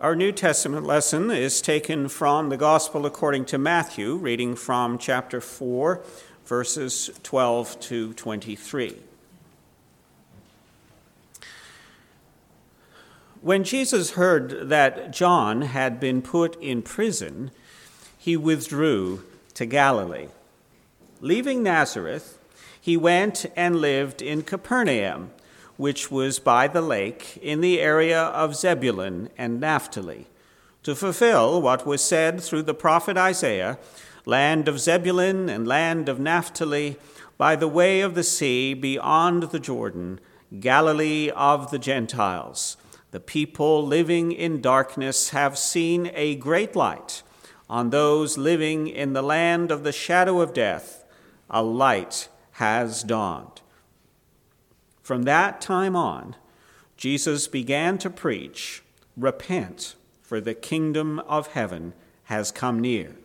Our New Testament lesson is taken from the Gospel according to Matthew, reading from chapter 4, verses 12 to 23. When Jesus heard that John had been put in prison, he withdrew to Galilee. Leaving Nazareth, he went and lived in Capernaum, which was by the lake in the area of Zebulun and Naphtali, to fulfill what was said through the prophet Isaiah, "Land of Zebulun and land of Naphtali, by the way of the sea beyond the Jordan, Galilee of the Gentiles. The people living in darkness have seen a great light. On those living in the land of the shadow of death, a light has dawned." From that time on, Jesus began to preach, "Repent, for the kingdom of heaven has come near."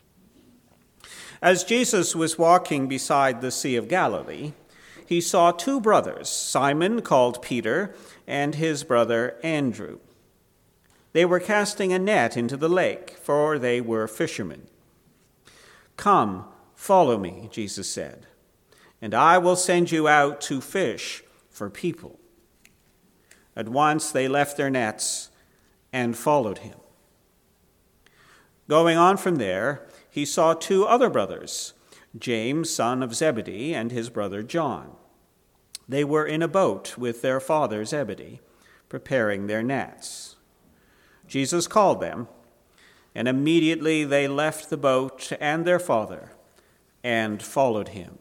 As Jesus was walking beside the Sea of Galilee, he saw two brothers, Simon called Peter and his brother Andrew. They were casting a net into the lake, for they were fishermen. "Come, follow me," Jesus said, "and I will send you out to fish for people." At once they left their nets and followed him. Going on from there, he saw two other brothers, James, son of Zebedee, and his brother John. They were in a boat with their father Zebedee, preparing their nets. Jesus called them, and immediately they left the boat and their father and followed him.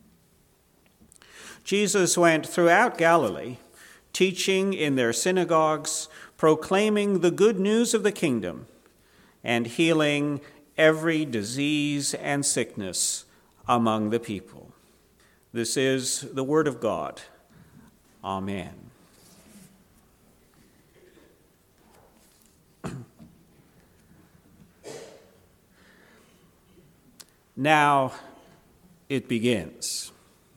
Jesus went throughout Galilee, teaching in their synagogues, proclaiming the good news of the kingdom, and healing every disease and sickness among the people. This is the word of God. Amen. Now it begins.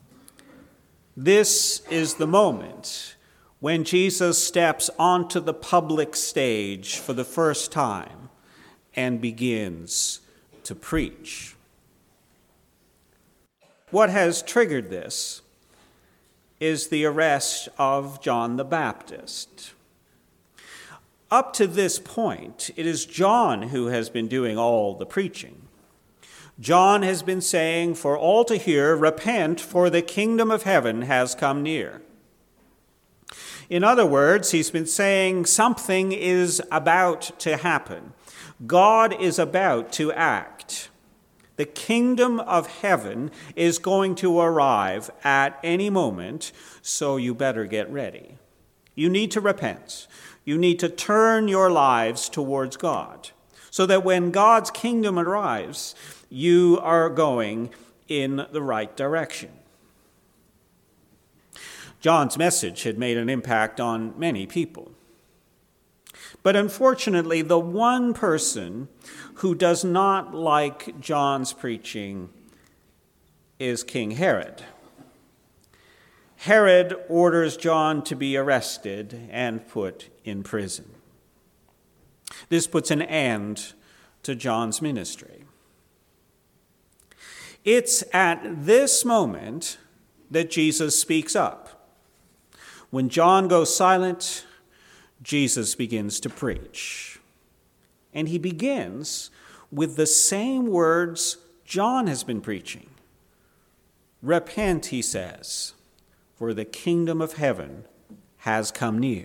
This is the moment when Jesus steps onto the public stage for the first time and begins to preach. What has triggered this is the arrest of John the Baptist. Up to this point, it is John who has been doing all the preaching. John has been saying for all to hear, "Repent, for the kingdom of heaven has come near." In other words, he's been saying something is about to happen. God is about to act. The kingdom of heaven is going to arrive at any moment, so you better get ready. You need to repent. You need to turn your lives towards God, so that when God's kingdom arrives, you are going in the right direction. John's message had made an impact on many people. But unfortunately, the one person who does not like John's preaching is King Herod. Herod orders John to be arrested and put in prison. This puts an end to John's ministry. It's at this moment that Jesus speaks up. When John goes silent, Jesus begins to preach. And he begins with the same words John has been preaching. "Repent," he says, "for the kingdom of heaven has come near."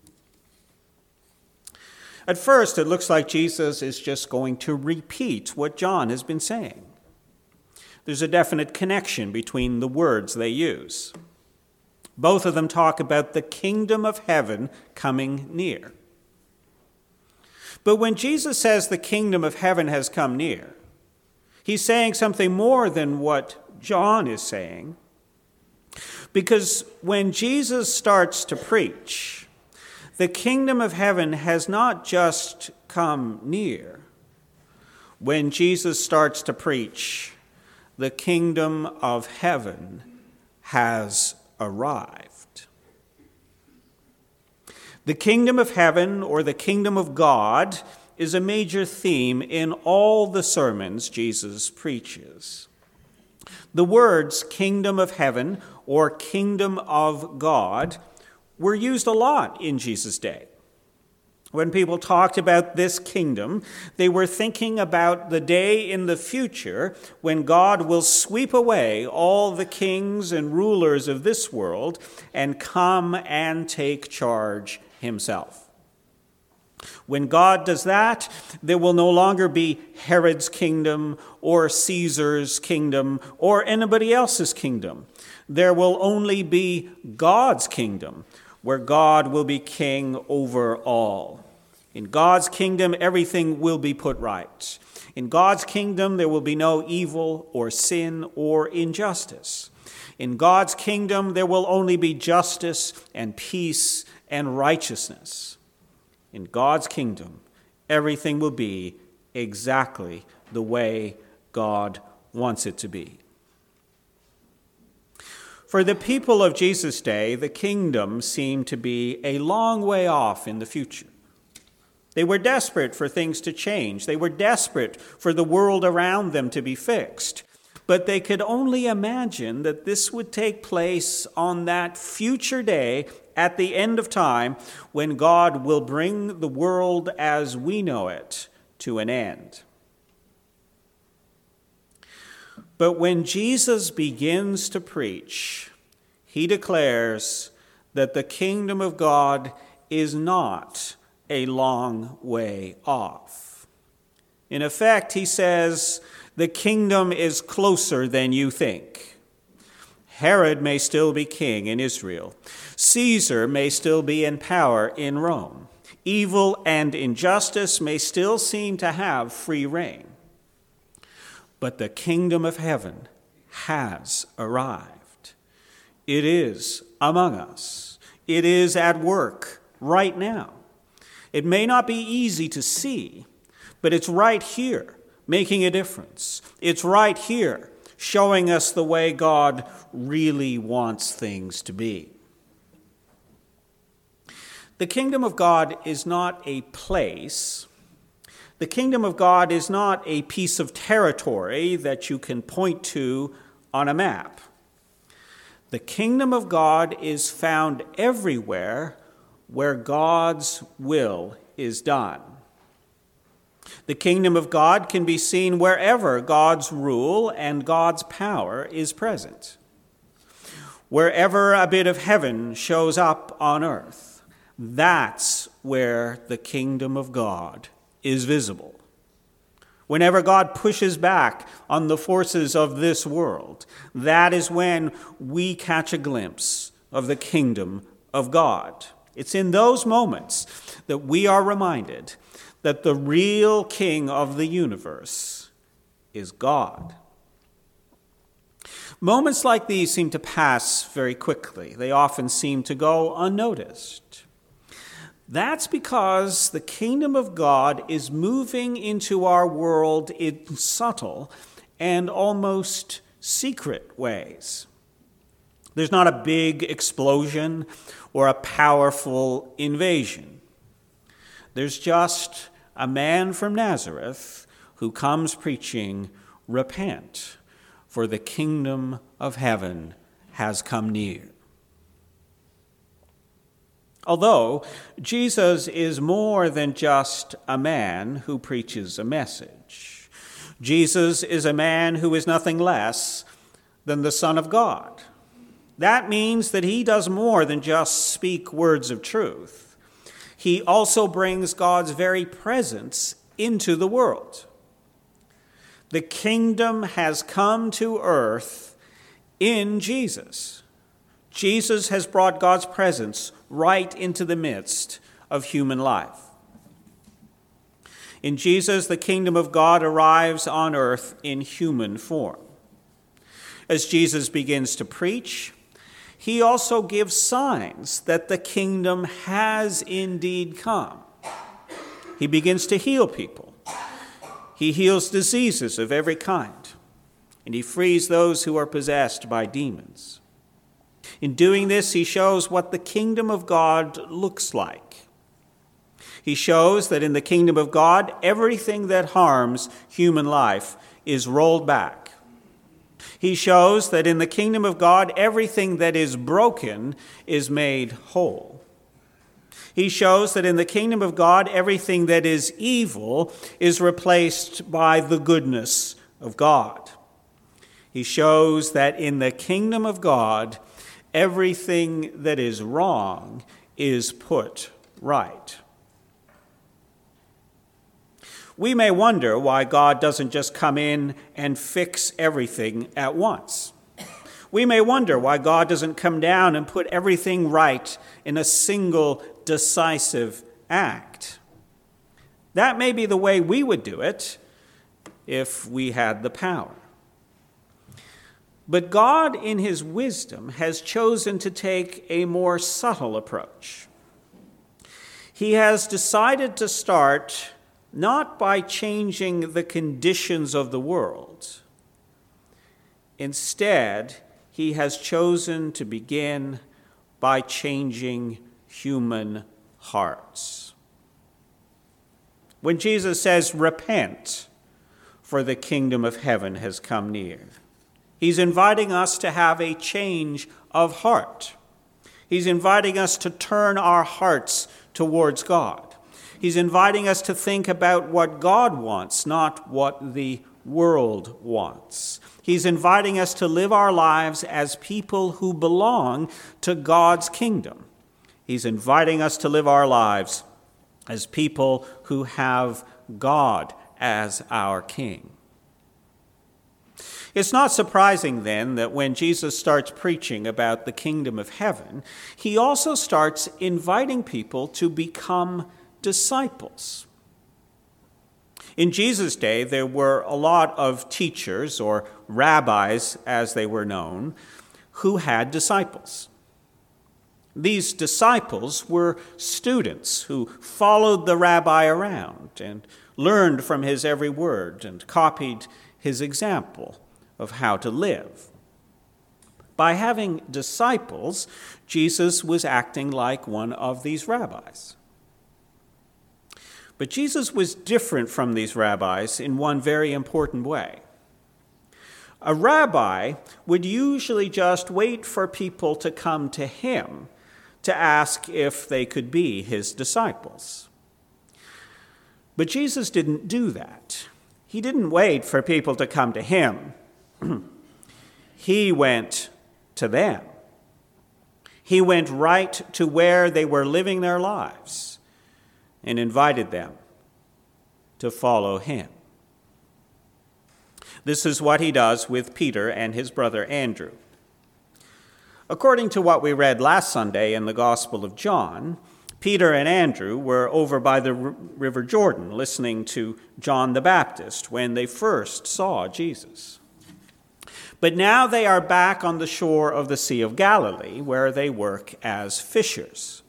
At first, it looks like Jesus is just going to repeat what John has been saying. There's a definite connection between the words they use. Both of them talk about the kingdom of heaven coming near. But when Jesus says the kingdom of heaven has come near, he's saying something more than what John is saying. Because when Jesus starts to preach, the kingdom of heaven has not just come near. When Jesus starts to preach, the kingdom of heaven has arrived. The kingdom of heaven, or the kingdom of God, is a major theme in all the sermons Jesus preaches. The words kingdom of heaven or kingdom of God were used a lot in Jesus' day. When people talked about this kingdom, they were thinking about the day in the future when God will sweep away all the kings and rulers of this world and come and take charge himself. When God does that, there will no longer be Herod's kingdom or Caesar's kingdom or anybody else's kingdom. There will only be God's kingdom, where God will be king over all. In God's kingdom, everything will be put right. In God's kingdom, there will be no evil or sin or injustice. In God's kingdom, there will only be justice and peace and righteousness. In God's kingdom, everything will be exactly the way God wants it to be. For the people of Jesus' day, the kingdom seemed to be a long way off in the future. They were desperate for things to change. They were desperate for the world around them to be fixed. But they could only imagine that this would take place on that future day at the end of time when God will bring the world as we know it to an end. But when Jesus begins to preach, he declares that the kingdom of God is not a long way off. In effect, he says, the kingdom is closer than you think. Herod may still be king in Israel. Caesar may still be in power in Rome. Evil and injustice may still seem to have free reign. But the kingdom of heaven has arrived. It is among us. It is at work right now. It may not be easy to see, but it's right here making a difference. It's right here showing us the way God really wants things to be. The kingdom of God is not a place. The kingdom of God is not a piece of territory that you can point to on a map. The kingdom of God is found everywhere where God's will is done. The kingdom of God can be seen wherever God's rule and God's power is present. Wherever a bit of heaven shows up on earth, that's where the kingdom of God is visible. Whenever God pushes back on the forces of this world, that is when we catch a glimpse of the kingdom of God. It's in those moments that we are reminded that the real king of the universe is God. Moments like these seem to pass very quickly. They often seem to go unnoticed. That's because the kingdom of God is moving into our world in subtle and almost secret ways. There's not a big explosion or a powerful invasion. There's just a man from Nazareth who comes preaching, "Repent, for the kingdom of heaven has come near." Although Jesus is more than just a man who preaches a message. Jesus is a man who is nothing less than the Son of God. That means that he does more than just speak words of truth. He also brings God's very presence into the world. The kingdom has come to earth in Jesus. Jesus has brought God's presence right into the midst of human life. In Jesus, the kingdom of God arrives on earth in human form. As Jesus begins to preach, he also gives signs that the kingdom has indeed come. He begins to heal people. He heals diseases of every kind, and he frees those who are possessed by demons. In doing this, he shows what the kingdom of God looks like. He shows that in the kingdom of God, everything that harms human life is rolled back. He shows that in the kingdom of God, everything that is broken is made whole. He shows that in the kingdom of God, everything that is evil is replaced by the goodness of God. He shows that in the kingdom of God, everything that is wrong is put right. We may wonder why God doesn't just come in and fix everything at once. We may wonder why God doesn't come down and put everything right in a single decisive act. That may be the way we would do it if we had the power. But God, in his wisdom, has chosen to take a more subtle approach. He has decided to start not by changing the conditions of the world. Instead, he has chosen to begin by changing human hearts. When Jesus says, "Repent, for the kingdom of heaven has come near," he's inviting us to have a change of heart. He's inviting us to turn our hearts towards God. He's inviting us to think about what God wants, not what the world wants. He's inviting us to live our lives as people who belong to God's kingdom. He's inviting us to live our lives as people who have God as our King. It's not surprising then that when Jesus starts preaching about the kingdom of heaven, he also starts inviting people to become disciples. In Jesus' day, there were a lot of teachers, or rabbis as they were known, who had disciples. These disciples were students who followed the rabbi around and learned from his every word and copied his example of how to live. By having disciples, Jesus was acting like one of these rabbis. But Jesus was different from these rabbis in one very important way. A rabbi would usually just wait for people to come to him to ask if they could be his disciples. But Jesus didn't do that. He didn't wait for people to come to him. He went to them. He went right to where they were living their lives and invited them to follow him. This is what he does with Peter and his brother Andrew. According to what we read last Sunday in the Gospel of John, Peter and Andrew were over by the River Jordan listening to John the Baptist when they first saw Jesus. But now they are back on the shore of the Sea of Galilee, where they work as fishers.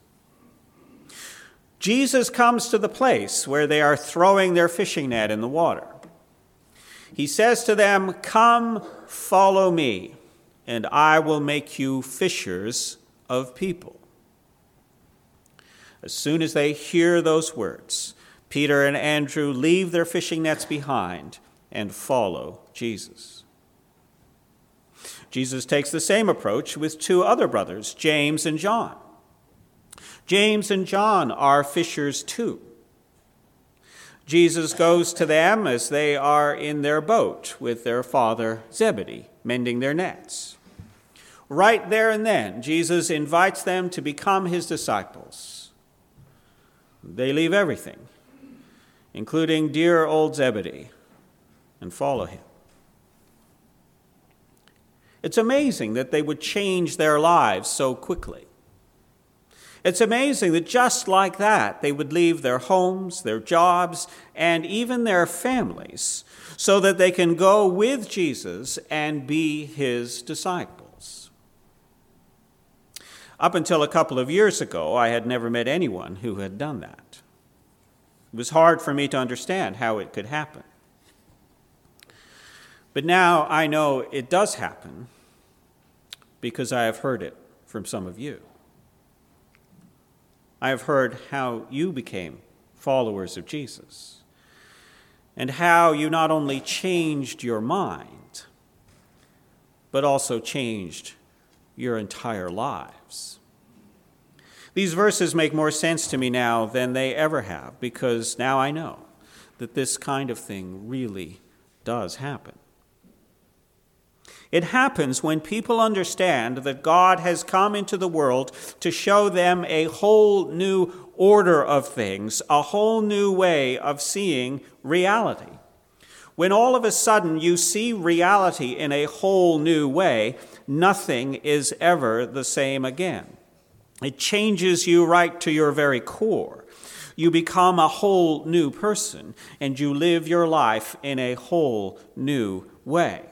Jesus comes to the place where they are throwing their fishing net in the water. He says to them, "Come, follow me, and I will make you fishers of people." As soon as they hear those words, Peter and Andrew leave their fishing nets behind and follow Jesus. Jesus takes the same approach with two other brothers, James and John. James and John are fishers too. Jesus goes to them as they are in their boat with their father Zebedee, mending their nets. Right there and then, Jesus invites them to become his disciples. They leave everything, including dear old Zebedee, and follow him. It's amazing that they would change their lives so quickly. It's amazing that just like that, they would leave their homes, their jobs, and even their families so that they can go with Jesus and be his disciples. Up until a couple of years ago, I had never met anyone who had done that. It was hard for me to understand how it could happen. But now I know it does happen because I have heard it from some of you. I have heard how you became followers of Jesus, and how you not only changed your mind, but also changed your entire lives. These verses make more sense to me now than they ever have, because now I know that this kind of thing really does happen. It happens when people understand that God has come into the world to show them a whole new order of things, a whole new way of seeing reality. When all of a sudden you see reality in a whole new way, nothing is ever the same again. It changes you right to your very core. You become a whole new person, and you live your life in a whole new way.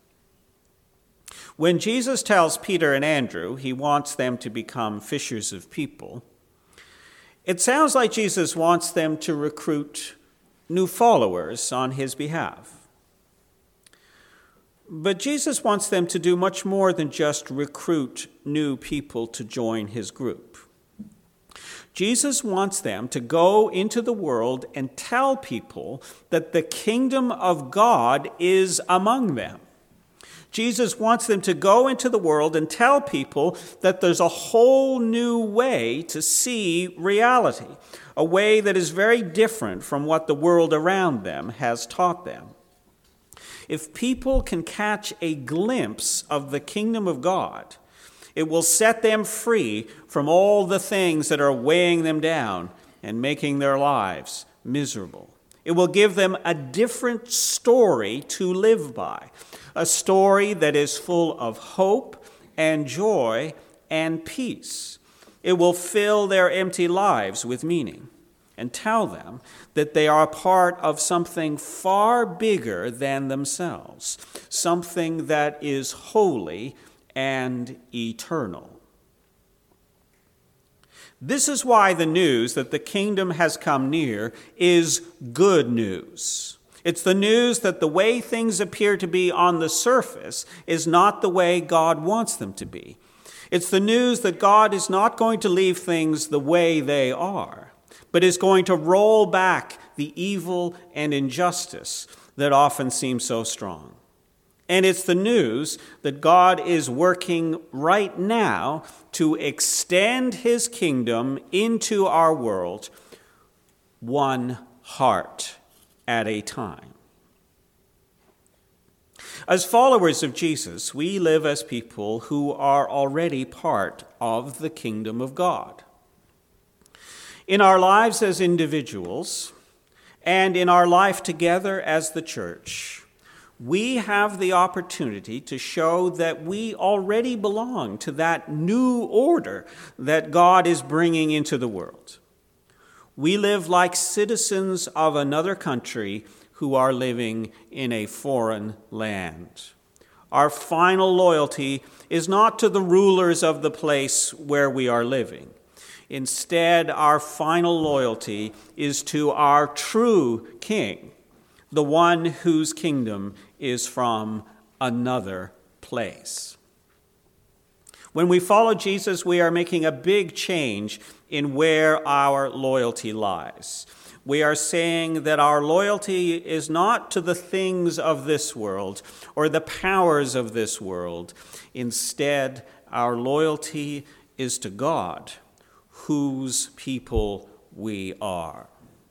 When Jesus tells Peter and Andrew he wants them to become fishers of people, it sounds like Jesus wants them to recruit new followers on his behalf. But Jesus wants them to do much more than just recruit new people to join his group. Jesus wants them to go into the world and tell people that the kingdom of God is among them. Jesus wants them to go into the world and tell people that there's a whole new way to see reality, a way that is very different from what the world around them has taught them. If people can catch a glimpse of the kingdom of God, it will set them free from all the things that are weighing them down and making their lives miserable. It will give them a different story to live by, a story that is full of hope and joy and peace. It will fill their empty lives with meaning and tell them that they are part of something far bigger than themselves, something that is holy and eternal. This is why the news that the kingdom has come near is good news. It's the news that the way things appear to be on the surface is not the way God wants them to be. It's the news that God is not going to leave things the way they are, but is going to roll back the evil and injustice that often seem so strong. And it's the news that God is working right now to extend his kingdom into our world, one heart at a time. As followers of Jesus, we live as people who are already part of the kingdom of God. In our lives as individuals, and in our life together as the church, we have the opportunity to show that we already belong to that new order that God is bringing into the world. We live like citizens of another country who are living in a foreign land. Our final loyalty is not to the rulers of the place where we are living. Instead, our final loyalty is to our true King, the one whose kingdom is from another place. When we follow Jesus, we are making a big change in where our loyalty lies. We are saying that our loyalty is not to the things of this world or the powers of this world. Instead, our loyalty is to God, whose people we are.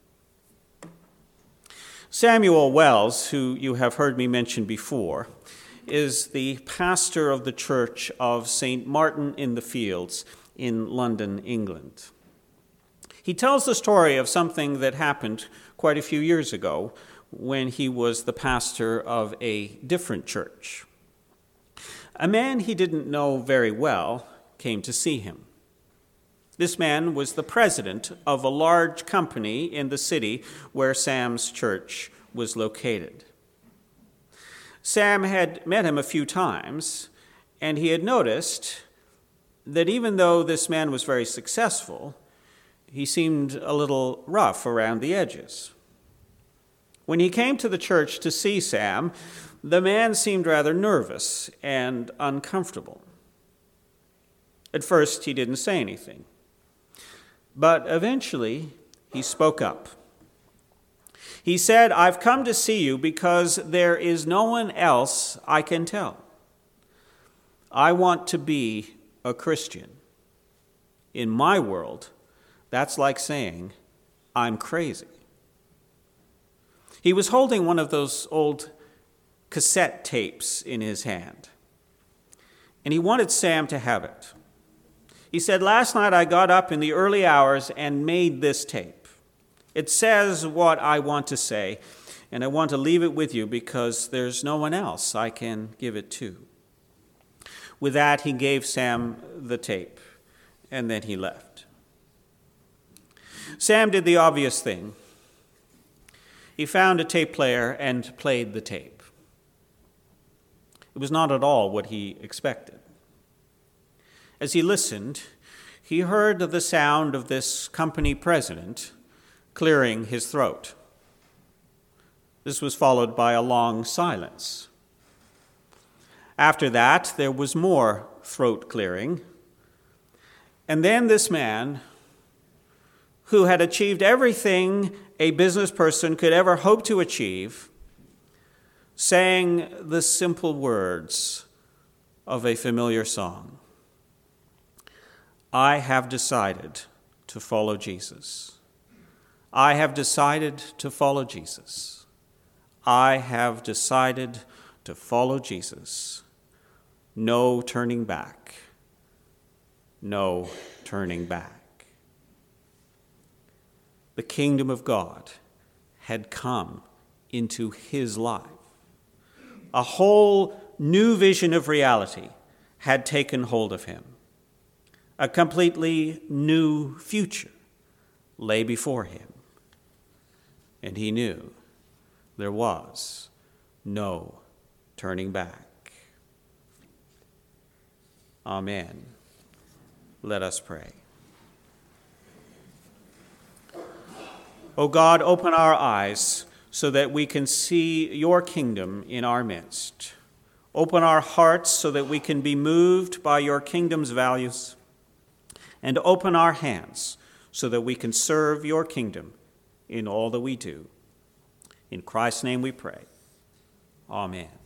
Samuel Wells, who you have heard me mention before, is the pastor of the Church of St. Martin in the Fields in London, England. He tells the story of something that happened quite a few years ago when he was the pastor of a different church. A man he didn't know very well came to see him. This man was the president of a large company in the city where Sam's church was located. Sam had met him a few times, and he had noticed that even though this man was very successful, he seemed a little rough around the edges. When he came to the church to see Sam, the man seemed rather nervous and uncomfortable. At first, he didn't say anything. But eventually, he spoke up. He said, "I've come to see you because there is no one else I can tell. I want to be a Christian. In my world, that's like saying, I'm crazy." He was holding one of those old cassette tapes in his hand, and he wanted Sam to have it. He said, "Last night I got up in the early hours and made this tape. It says what I want to say, and I want to leave it with you because there's no one else I can give it to." With that, he gave Sam the tape, and then he left. Sam did the obvious thing. He found a tape player and played the tape. It was not at all what he expected. As he listened, he heard the sound of this company president clearing his throat. This was followed by a long silence. After that, there was more throat clearing. And then this man, who had achieved everything a business person could ever hope to achieve, sang the simple words of a familiar song. "I have decided to follow Jesus. I have decided to follow Jesus. I have decided to follow Jesus. No turning back. No turning back." The kingdom of God had come into his life. A whole new vision of reality had taken hold of him. A completely new future lay before him. And he knew there was no turning back. Amen. Let us pray. O God, open our eyes so that we can see your kingdom in our midst. Open our hearts so that we can be moved by your kingdom's values. And open our hands so that we can serve your kingdom in all that we do. In Christ's name we pray. Amen.